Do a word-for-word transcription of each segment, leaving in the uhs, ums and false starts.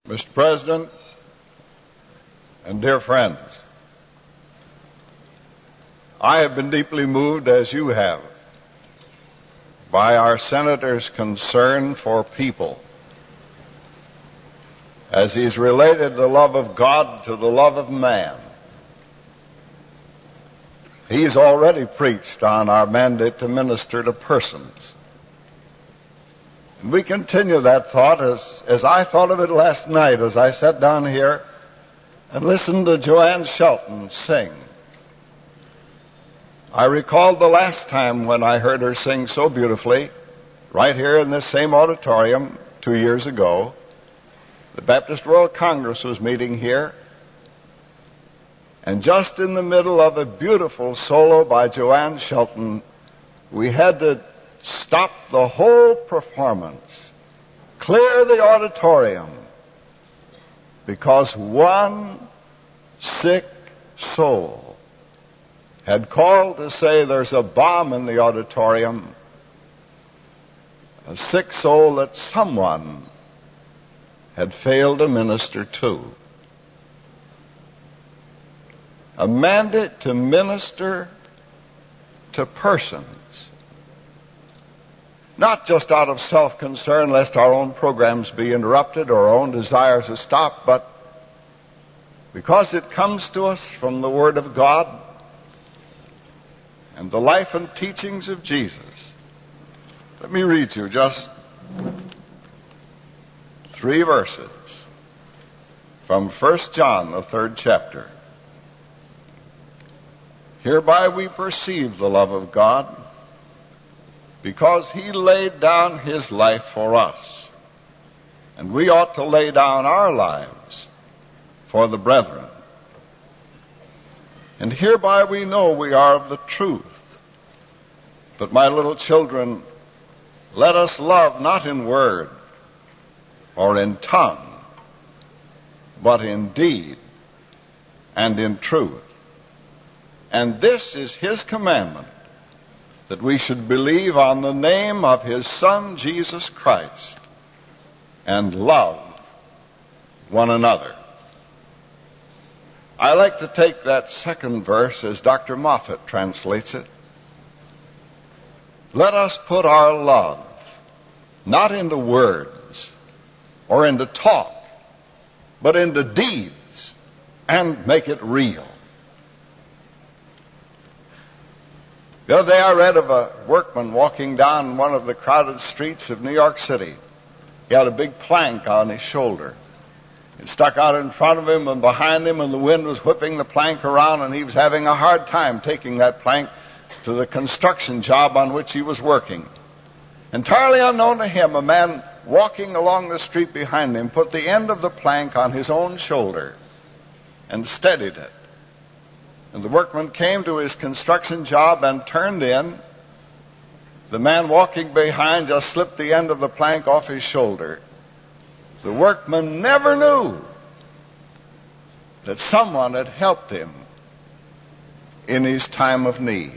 Mister President and dear friends, I have been deeply moved, as you have, by our Senator's concern for people as he's related the love of God to the love of man. He's already preached on our mandate to minister to persons. And we continue that thought as, as I thought of it last night as I sat down here and listened to Joanne Shelton sing. I recalled the last time when I heard her sing so beautifully, right here in this same auditorium two years ago. The Baptist World Congress was meeting here, and just in the middle of a beautiful solo by Joanne Shelton, we had to stop the whole performance, clear the auditorium, because one sick soul had called to say there's a bomb in the auditorium, a sick soul that someone had failed to minister to. A mandate to minister to persons, not just out of self-concern lest our own programs be interrupted or our own desires are stopped, but because it comes to us from the Word of God and the life and teachings of Jesus. Let me read you just three verses from First John, the third chapter. Hereby we perceive the love of God, because he laid down his life for us, and we ought to lay down our lives for the brethren. And hereby we know we are of the truth. But my little children, let us love not in word or in tongue, but in deed and in truth. And this is his commandment, that we should believe on the name of his Son, Jesus Christ, and love one another. I like to take that second verse as Doctor Moffat translates it. Let us put our love not into words or into talk, but into deeds, and make it real. The other day I read of a workman walking down one of the crowded streets of New York City. He had a big plank on his shoulder. It stuck out in front of him and behind him, and the wind was whipping the plank around, and he was having a hard time taking that plank to the construction job on which he was working. Entirely unknown to him, a man walking along the street behind him put the end of the plank on his own shoulder and steadied it. And the workman came to his construction job and turned in. The man walking behind just slipped the end of the plank off his shoulder. The workman never knew that someone had helped him in his time of need.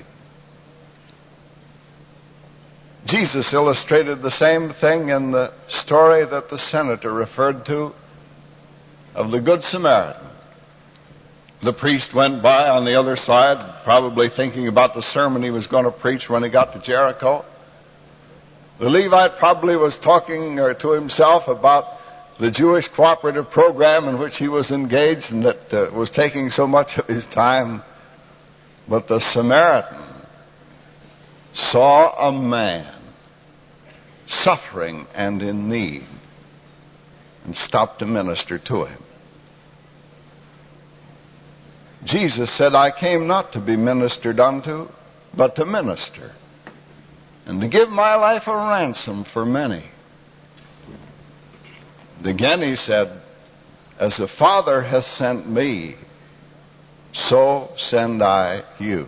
Jesus illustrated the same thing in the story that the senator referred to of the Good Samaritan. The priest went by on the other side, probably thinking about the sermon he was going to preach when he got to Jericho. The Levite probably was talking to himself about the Jewish cooperative program in which he was engaged and that uh, was taking so much of his time. But the Samaritan saw a man suffering and in need and stopped to minister to him. Jesus said, I came not to be ministered unto, but to minister, and to give my life a ransom for many. And again he said, as the Father has sent me, so send I you.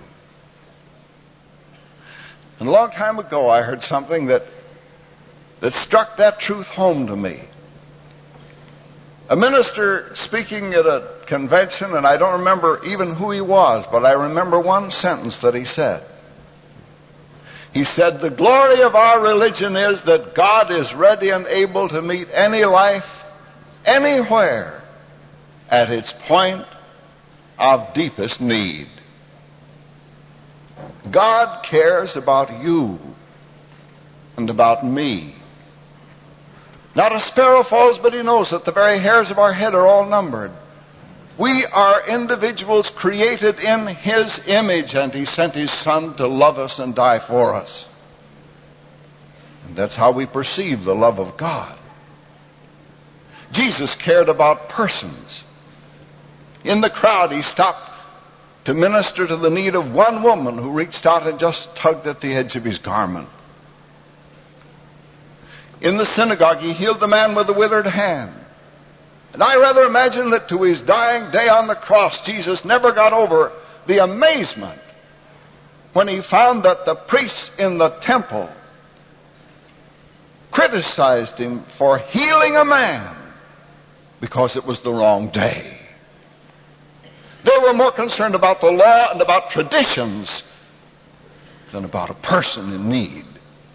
And a long time ago I heard something that, that struck that truth home to me. A minister speaking at a convention, and I don't remember even who he was, but I remember one sentence that he said. He said, the glory of our religion is that God is ready and able to meet any life anywhere at its point of deepest need. God cares about you and about me. Not a sparrow falls, but he knows that the very hairs of our head are all numbered. We are individuals created in his image, and he sent his Son to love us and die for us. And that's how we perceive the love of God. Jesus cared about persons. In the crowd, he stopped to minister to the need of one woman who reached out and just tugged at the edge of his garment. In the synagogue, he healed the man with the withered hand. And I rather imagine that to his dying day on the cross, Jesus never got over the amazement when he found that the priests in the temple criticized him for healing a man because it was the wrong day. They were more concerned about the law and about traditions than about a person in need.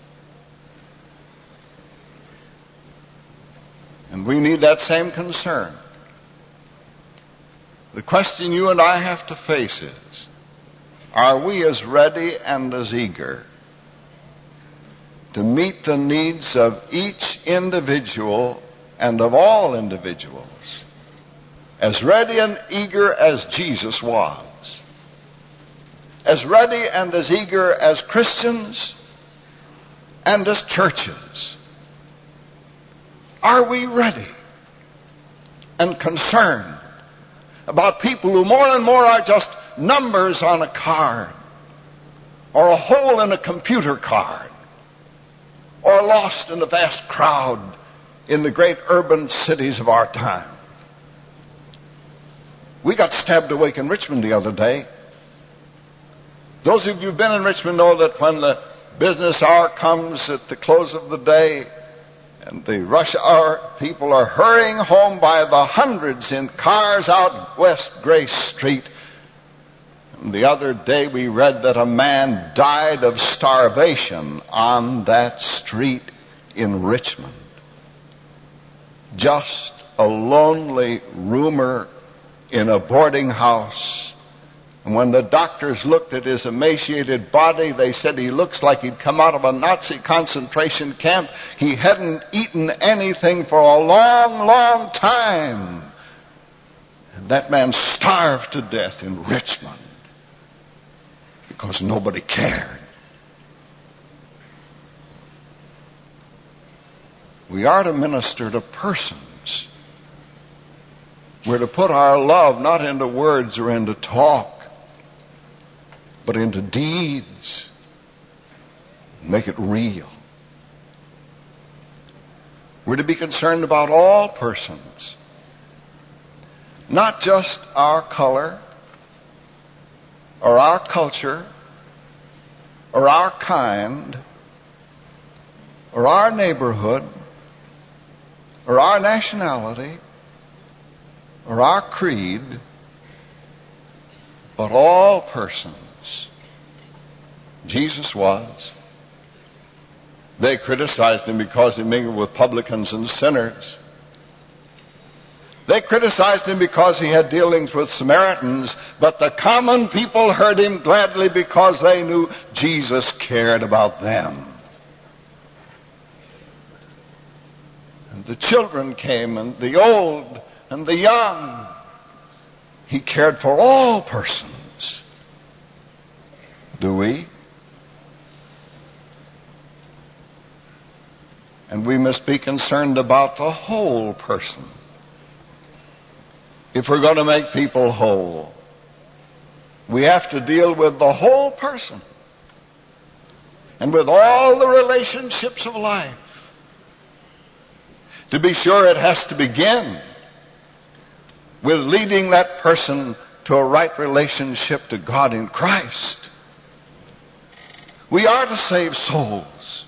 And we need that same concern. The question you and I have to face is, are we as ready and as eager to meet the needs of each individual and of all individuals, as ready and eager as Jesus was, as ready and as eager as Christians and as churches? Are we ready and concerned about people who more and more are just numbers on a card, or a hole in a computer card, or lost in a vast crowd in the great urban cities of our time? We got stabbed awake in Richmond the other day. Those of you who've been in Richmond know that when the business hour comes at the close of the day, and the rush hour, people are hurrying home by the hundreds in cars out West Grace Street. And the other day we read that a man died of starvation on that street in Richmond. Just a lonely roomer in a boarding house. And when the doctors looked at his emaciated body, they said he looks like he'd come out of a Nazi concentration camp. He hadn't eaten anything for a long, long time. And that man starved to death in Richmond because nobody cared. We are to minister to persons. We're to put our love not into words or into talk, but into deeds. Make it real. We're to be concerned about all persons, not just our color, or our culture, or our kind, or our neighborhood, or our nationality, or our creed, but all persons. Jesus was. They criticized him because he mingled with publicans and sinners. They criticized him because he had dealings with Samaritans, but the common people heard him gladly because they knew Jesus cared about them. And the children came, and the old, and the young. He cared for all persons. Do we? And we must be concerned about the whole person. If we're going to make people whole, we have to deal with the whole person and with all the relationships of life. To be sure, it has to begin with leading that person to a right relationship to God in Christ. We are to save souls.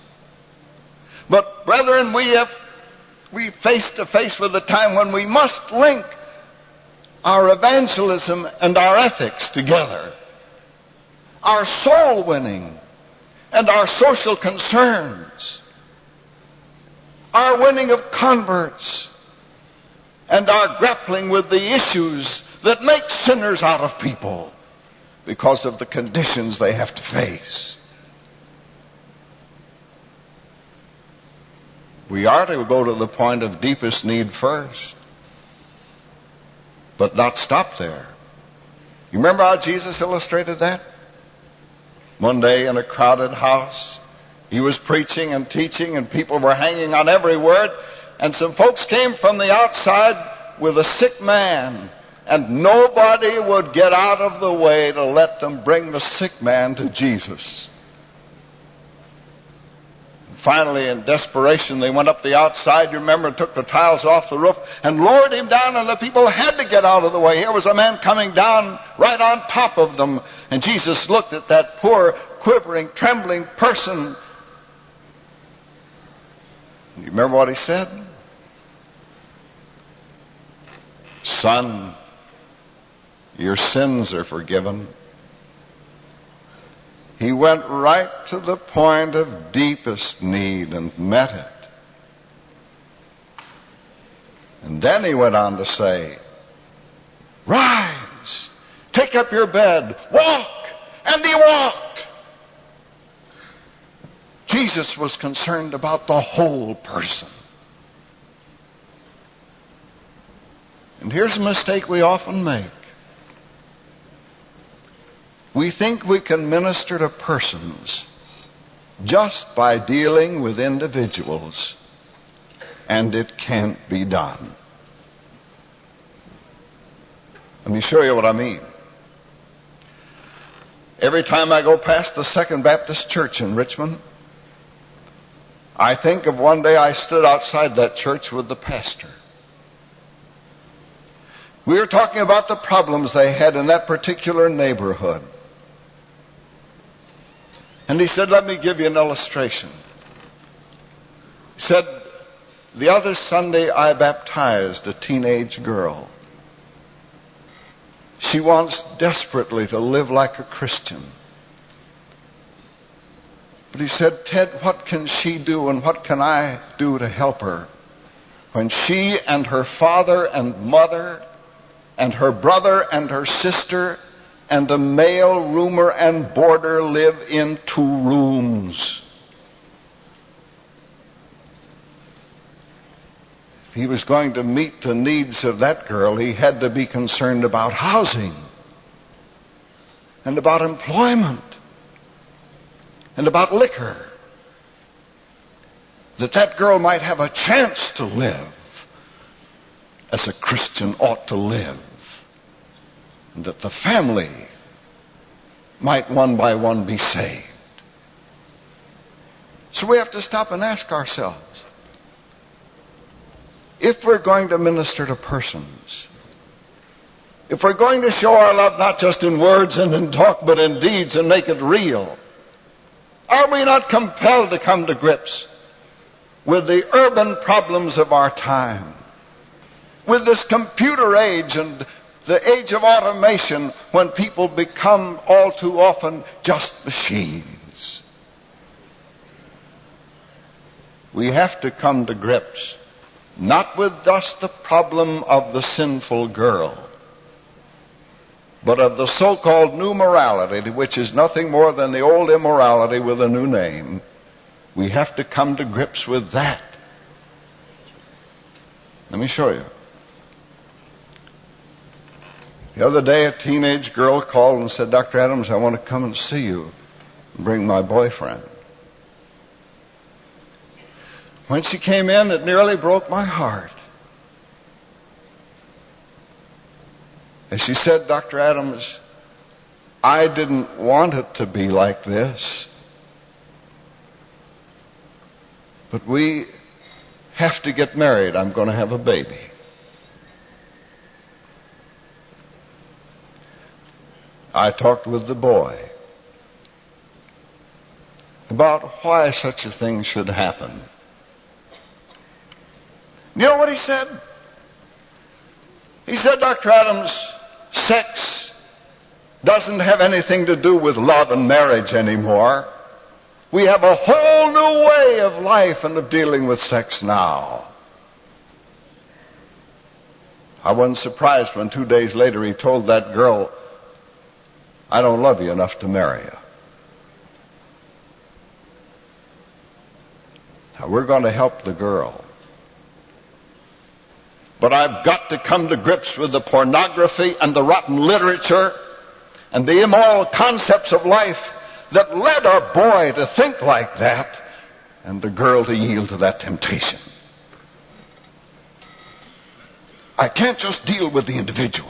But brethren, we have we face to face with a time when we must link our evangelism and our ethics together. Our soul winning and our social concerns. Our winning of converts and are grappling with the issues that make sinners out of people because of the conditions they have to face. We are to go to the point of deepest need first, but not stop there. You remember how Jesus illustrated that? One day in a crowded house, he was preaching and teaching, and people were hanging on every word, and some folks came from the outside with a sick man, and nobody would get out of the way to let them bring the sick man to Jesus. Finally, in desperation, they went up the outside, you remember, and took the tiles off the roof and lowered him down, and the people had to get out of the way. Here was a man coming down right on top of them, and Jesus looked at that poor, quivering, trembling person. You remember what he said? Son, your sins are forgiven. He went right to the point of deepest need and met it. And then he went on to say, rise, take up your bed, walk. And he walked. Jesus was concerned about the whole person. And here's a mistake we often make. We think we can minister to persons just by dealing with individuals, and it can't be done. Let me show you what I mean. Every time I go past the Second Baptist Church in Richmond, I think of one day I stood outside that church with the pastor. We were talking about the problems they had in that particular neighborhood. And he said, let me give you an illustration. He said, the other Sunday I baptized a teenage girl. She wants desperately to live like a Christian. But he said, Ted, what can she do and what can I do to help her when she and her father and mother and her brother and her sister and a male roomer and boarder live in two rooms? If he was going to meet the needs of that girl, he had to be concerned about housing and about employment and about liquor, that that girl might have a chance to live as a Christian ought to live, and that the family might one by one be saved. So we have to stop and ask ourselves, if we're going to minister to persons, if we're going to show our love not just in words and in talk, but in deeds and make it real, are we not compelled to come to grips with the urban problems of our time, with this computer age and the age of automation, when people become all too often just machines? We have to come to grips not with just the problem of the sinful girl, but of the so-called new morality, which is nothing more than the old immorality with a new name. We have to come to grips with that. Let me show you. The other day, a teenage girl called and said, Doctor Adams, I want to come and see you and bring my boyfriend. When she came in, it nearly broke my heart. And she said, Doctor Adams, I didn't want it to be like this, but we have to get married. I'm going to have a baby. I talked with the boy about why such a thing should happen. You know what he said? He said, Doctor Adams, sex doesn't have anything to do with love and marriage anymore. We have a whole new way of life and of dealing with sex now. I wasn't surprised when two days later he told that girl, I don't love you enough to marry you. Now, we're going to help the girl. But I've got to come to grips with the pornography and the rotten literature and the immoral concepts of life that led our boy to think like that and the girl to yield to that temptation. I can't just deal with the individual.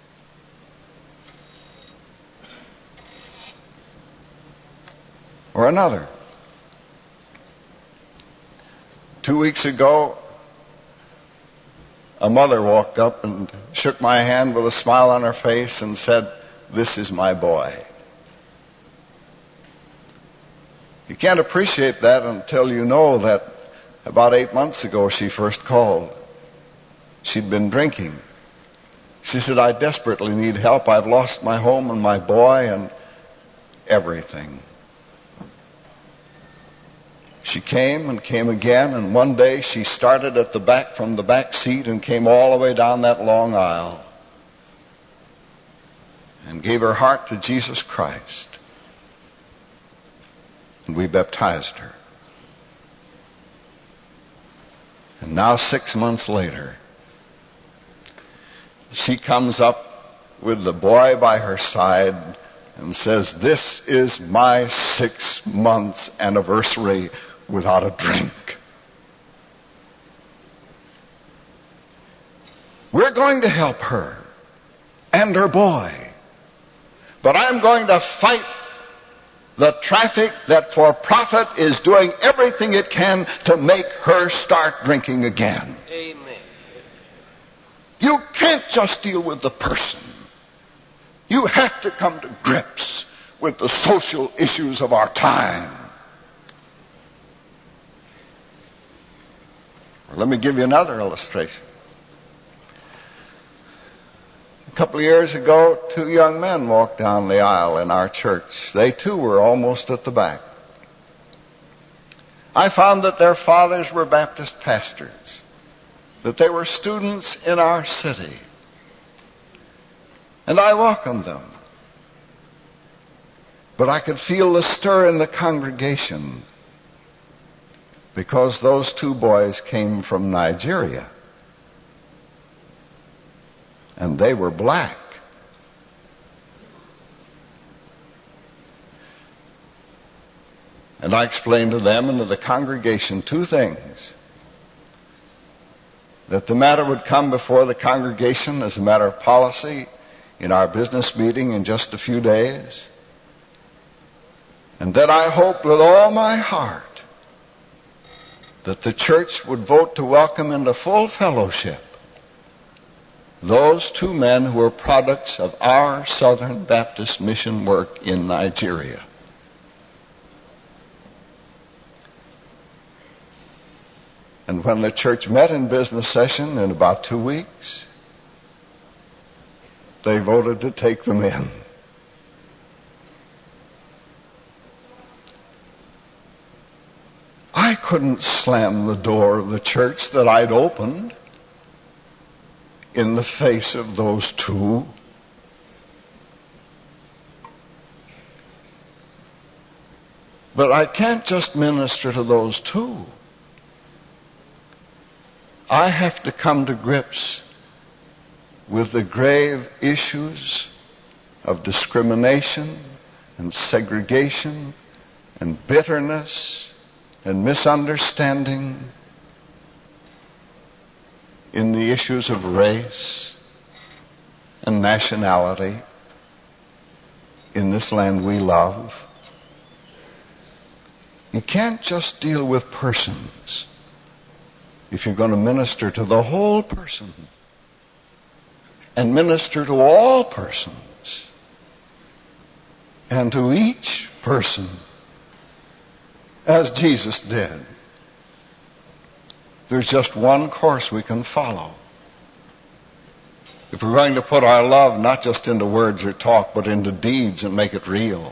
Or another. Two weeks ago, a mother walked up and shook my hand with a smile on her face and said, "This is my boy." You can't appreciate that until you know that about eight months ago she first called. She'd been drinking. She said, "I desperately need help. I've lost my home and my boy and everything." She came and came again, and one day she started at the back from the back seat and came all the way down that long aisle and gave her heart to Jesus Christ. And we baptized her. And now, six months later, she comes up with the boy by her side and says, "This is my six months anniversary without a drink." We're going to help her and her boy, but I'm going to fight the traffic that for profit is doing everything it can to make her start drinking again. Amen. You can't just deal with the person. You have to come to grips with the social issues of our time. Well, let me give you another illustration. A couple of years ago, two young men walked down the aisle in our church. They too were almost at the back. I found that their fathers were Baptist pastors, that they were students in our city. And I welcomed them. But I could feel the stir in the congregation because those two boys came from Nigeria. And they were black. And I explained to them and to the congregation two things. That the matter would come before the congregation as a matter of policy in our business meeting in just a few days. And that I hoped with all my heart that the church would vote to welcome into full fellowship those two men who were products of our Southern Baptist mission work in Nigeria. And when the church met in business session in about two weeks, they voted to take them in. I couldn't slam the door of the church that I'd opened in the face of those two. But I can't just minister to those two. I have to come to grips with the grave issues of discrimination and segregation and bitterness and misunderstanding in the issues of race and nationality in this land we love. You can't just deal with persons if you're going to minister to the whole person and minister to all persons and to each person as Jesus did. There's just one course we can follow. If we're going to put our love not just into words or talk, but into deeds and make it real.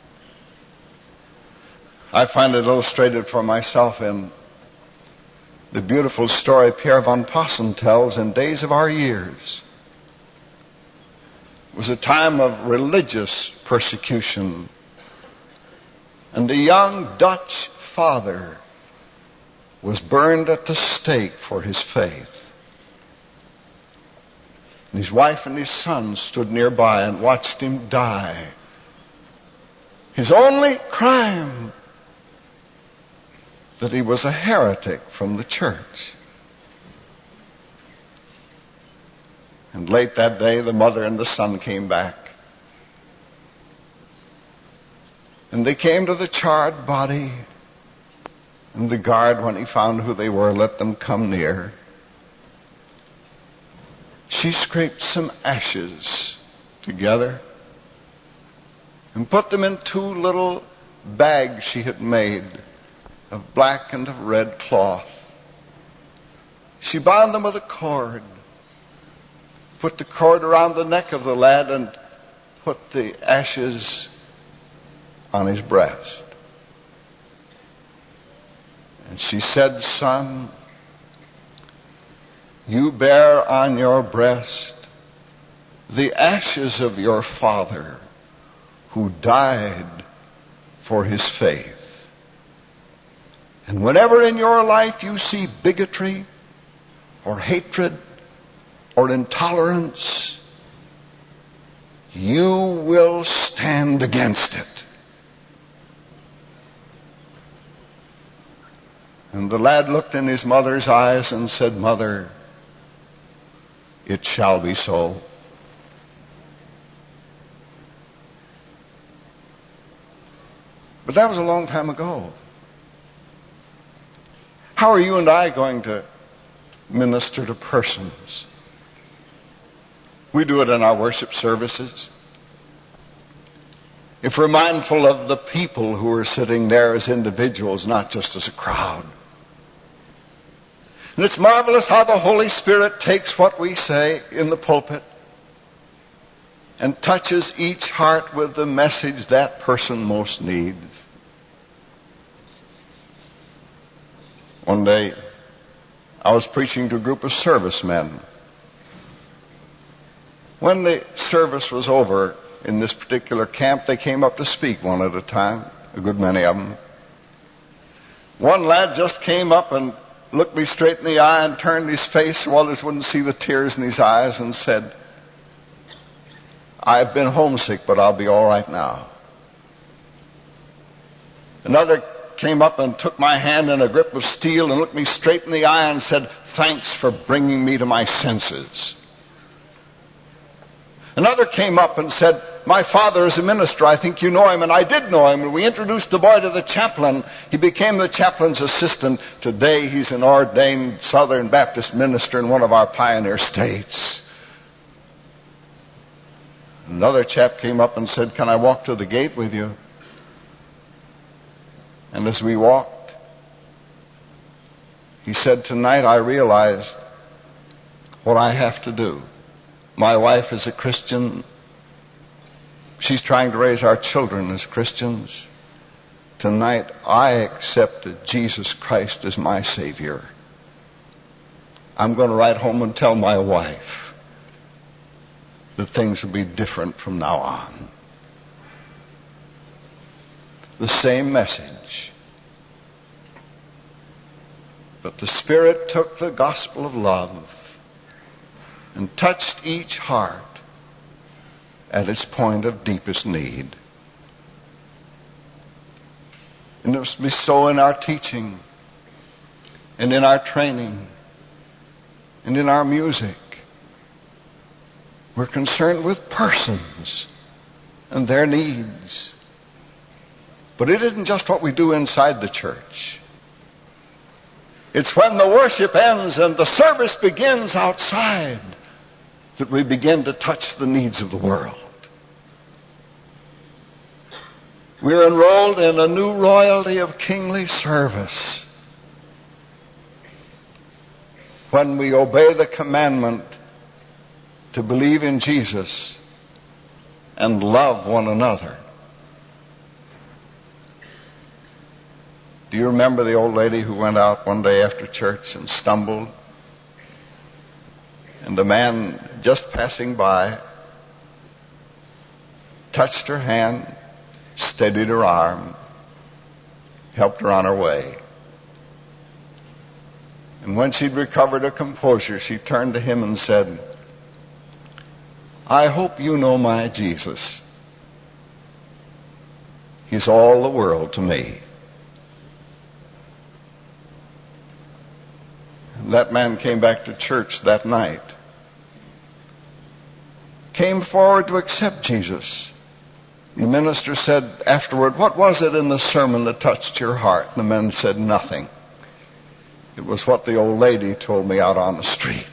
I find it illustrated for myself in the beautiful story Pierre von Possen tells, In Days of Our Years. It was a time of religious persecution. And the young Dutch father was burned at the stake for his faith. And his wife and his son stood nearby and watched him die. His only crime, that he was a heretic from the church. And late that day, the mother and the son came back. And they came to the charred body. And the guard, when he found who they were, let them come near. She scraped some ashes together and put them in two little bags she had made of black and of red cloth. She bound them with a cord, put the cord around the neck of the lad, and put the ashes on his breast. And she said, "Son, you bear on your breast the ashes of your father who died for his faith. And whenever in your life you see bigotry or hatred or intolerance, you will stand against it." And the lad looked in his mother's eyes and said, "Mother, it shall be so." But that was a long time ago. How are you and I going to minister to persons? We do it in our worship services. If we're mindful of the people who are sitting there as individuals, not just as a crowd. And it's marvelous how the Holy Spirit takes what we say in the pulpit and touches each heart with the message that person most needs. One day, I was preaching to a group of servicemen. When the service was over in this particular camp, they came up to speak one at a time, a good many of them. One lad just came up and looked me straight in the eye and turned his face so others wouldn't see the tears in his eyes and said, "I've been homesick, but I'll be all right now." Another came up and took my hand in a grip of steel and looked me straight in the eye and said, "Thanks for bringing me to my senses." Another came up and said, "My father is a minister. I think you know him." And I did know him. And we introduced the boy to the chaplain. He became the chaplain's assistant. Today he's an ordained Southern Baptist minister in one of our pioneer states. Another chap came up and said, "Can I walk to the gate with you?" And as we walked, he said, "Tonight I realized what I have to do. My wife is a Christian. She's trying to raise our children as Christians. Tonight I accepted Jesus Christ as my Savior. I'm going to write home and tell my wife that things will be different from now on." The same message. But the Spirit took the gospel of love and touched each heart at its point of deepest need. And it must be so in our teaching and in our training and in our music. We're concerned with persons and their needs. But it isn't just what we do inside the church. It's when the worship ends and the service begins outside that we begin to touch the needs of the world. We're enrolled in a new royalty of kingly service when we obey the commandment to believe in Jesus and love one another. Do you remember the old lady who went out one day after church and stumbled? And the man just passing by touched her hand, steadied her arm, helped her on her way. And when she'd recovered her composure, she turned to him and said, I hope you know my Jesus. He's all the world to me. And that man came back to church that night, came forward to accept Jesus. The minister said afterward, what was it in the sermon that touched your heart? And the man said, nothing. It was what the old lady told me out on the street.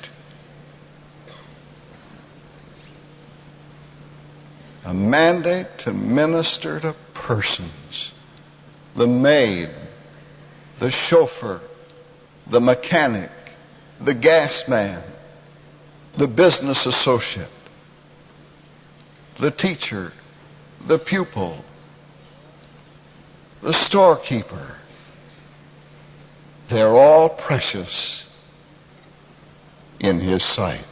A mandate to minister to persons. The maid, the chauffeur, the mechanic, the gas man, the business associate, the teacher, the pupil, the storekeeper. They're all precious in His sight.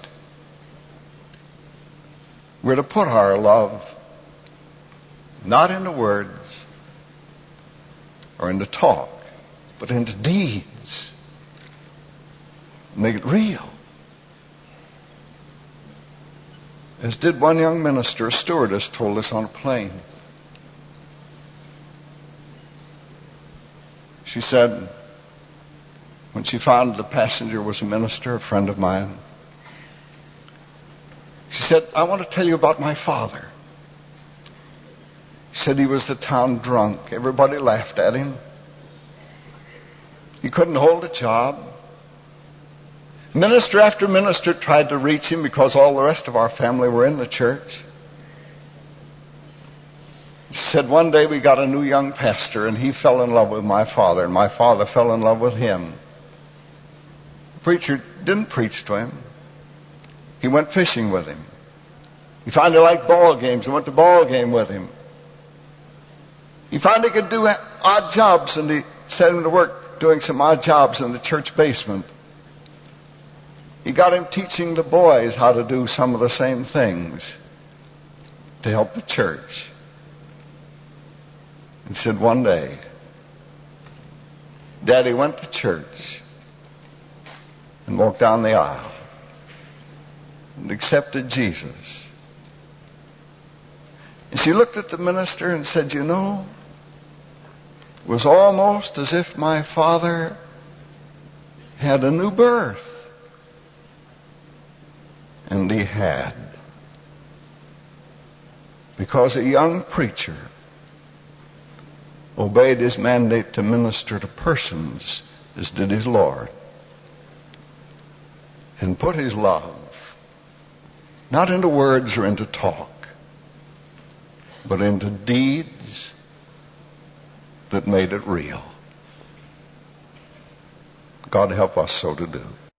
We're to put our love not into words or into talk, but into deeds. Make it real. As did one young minister, a stewardess, told us on a plane. She said, when she found the passenger was a minister, a friend of mine, she said, I want to tell you about my father. She said he was the town drunk. Everybody laughed at him. He couldn't hold a job. Minister after minister tried to reach him because all the rest of our family were in the church. She said, one day we got a new young pastor and he fell in love with my father and my father fell in love with him. The preacher didn't preach to him. He went fishing with him. He found he liked ball games and went to ball game with him. He found he could do odd jobs and he set him to work doing some odd jobs in the church basement. He got him teaching the boys how to do some of the same things to help the church. And said one day, Daddy went to church and walked down the aisle and accepted Jesus. And she looked at the minister and said, you know, it was almost as if my father had a new birth. And he had. Because a young preacher obeyed his mandate to minister to persons as did his Lord. And put his love not into words or into talk, but into deeds that made it real. God help us so to do.